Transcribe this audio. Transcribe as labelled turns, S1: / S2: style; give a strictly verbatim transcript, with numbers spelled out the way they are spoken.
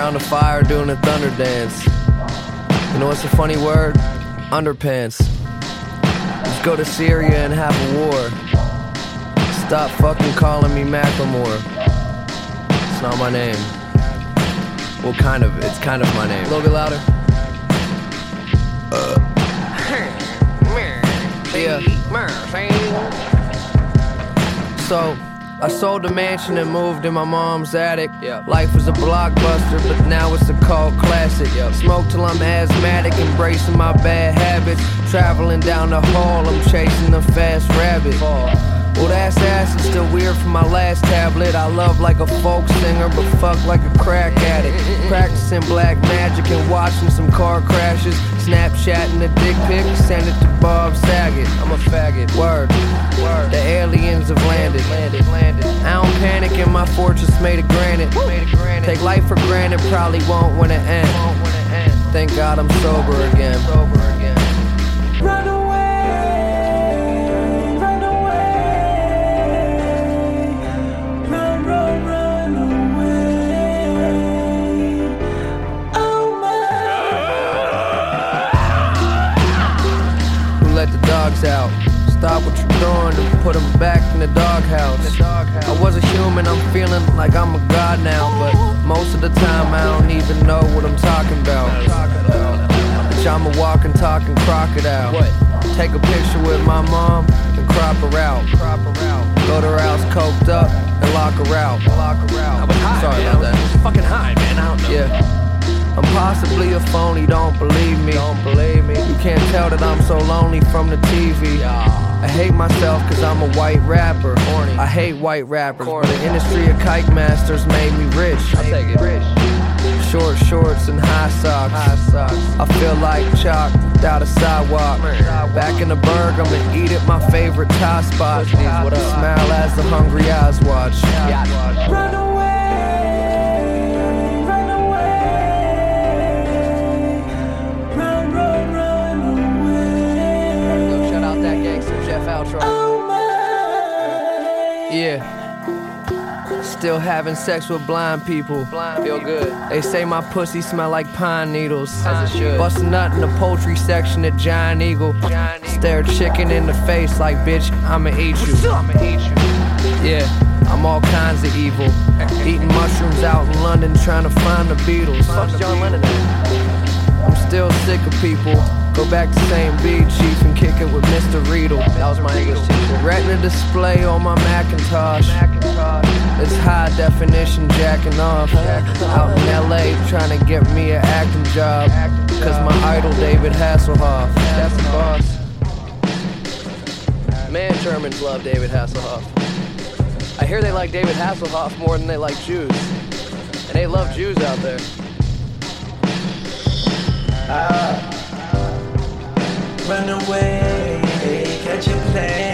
S1: around the fire doing a thunder dance. You know what's a funny word? Underpants. Let's go to Syria and have a war. Stop fucking calling me Macklemore. It's not my name. Well, kind of. It's kind of my name. A little bit louder. Uh. Yeah. So, I sold the mansion and moved in my mom's attic. Yep. Life was a blockbuster, but now it's a cult classic. Yep. Smoke till I'm asthmatic, embracing my bad habits. Traveling down the hall, I'm chasing the fast rabbit. Fall. Well, that's acid, still weird from my last tablet. I love like a folk singer, but fuck like a crack addict. Practicing black magic and watching some car crashes. Snapchatting a dick pic, send it to Bob Saget. I'm a faggot, word, word. The aliens have landed, landed, landed. I don't panic in my fortress made of granite. Made of granite. Take life for granted, probably won't when it ends. Thank God I'm sober again. Sober again.
S2: Run away.
S1: Out. Stop what you're doing and put them back in the doghouse. I was a human, I'm feeling like I'm a god now, but most of the time I don't even know what I'm talking about. Bitch, I'm a walking, talking crocodile. Take a picture with my mom and crop her out. Go to her house coked up and lock her out.
S3: I was high,
S1: Sorry
S3: man.
S1: about that.
S3: I was fucking high, man. I don't know.
S1: Yeah. I'm possibly a phony, don't believe me. Don't believe me. You can't tell that I'm so lonely from the T V. I hate myself cause I'm a white rapper. Horny. I hate white rappers, but the industry of kike masters made me rich.
S3: I'll take it. Rich.
S1: Short shorts and high socks.
S3: High socks.
S1: I feel like chalk without a sidewalk. Back in the Berg, I'ma eat at my favorite Thai spot. What I smile as the hungry eyes watch.
S2: Run away.
S1: Yeah. Still having sex with blind people.
S3: Blind Feel good.
S1: They say my pussy smell like pine needles.
S3: As it should.
S1: Bust a nut in the poultry section at Giant Eagle. Giant Eagle. Stare chicken in the face like, bitch, I'ma eat you.
S3: I'ma eat you.
S1: Yeah, I'm all kinds of evil. Eating mushrooms out in London trying to find the Beatles.
S3: Fuck's John Lennon at?
S1: I'm still sick of people. Go back to Saint B, Chief, and kick it with Mister Riedel.
S3: That was my English teacher.
S1: Retina display on my Macintosh.
S3: Macintosh.
S1: It's high definition jacking off. Out in L A trying to get me an acting job. Cause my idol David Hasselhoff. That's the boss. Man, Germans love David Hasselhoff. I hear they like David Hasselhoff more than they like Jews. And they love Jews out there.
S2: Uh, run away, catch a plane.